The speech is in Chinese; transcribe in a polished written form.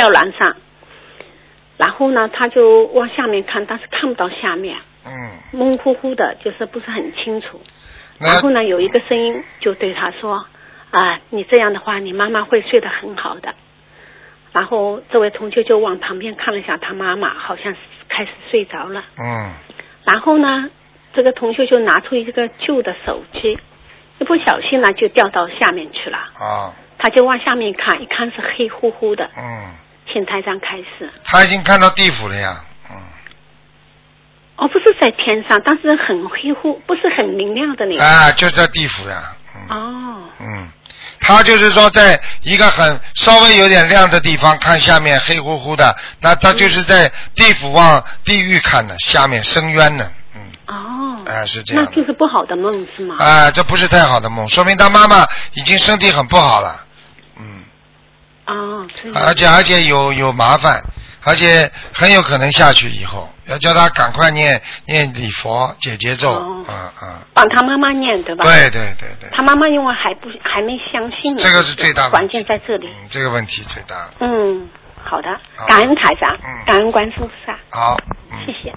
吊篮上，然后呢他就往下面看，但是看不到下面，蒙乎乎的，就是不是很清楚。然后呢有一个声音就对他说你这样的话你妈妈会睡得很好的。然后这位同学就往旁边看了一下，他妈妈好像开始睡着了。然后呢这个同学就拿出一个旧的手机，一不小心呢就掉到下面去了。他就往下面看，一看是黑乎乎的。请台长开始。 他已经看到地府了呀。 不是在天上，但是很黑乎，不是很明亮的那个。 就在地府呀。他就是说在一个稍微有点亮的地方看下面黑乎乎的，那他就是在地府往地狱看的，下面深渊呢。是这样。 那就是不好的梦是吗？ 这不是太好的梦，说明他妈妈已经身体很不好了。而且有麻烦，而且很有可能下去以后，要叫他赶快念礼佛解结咒。 帮他妈妈念对吧？ 对。 他妈妈因为还没相信呢， 这个是最大的关键在这里。 这个问题最大。 好的，感恩台长，感恩观世音菩萨。 好， 谢谢。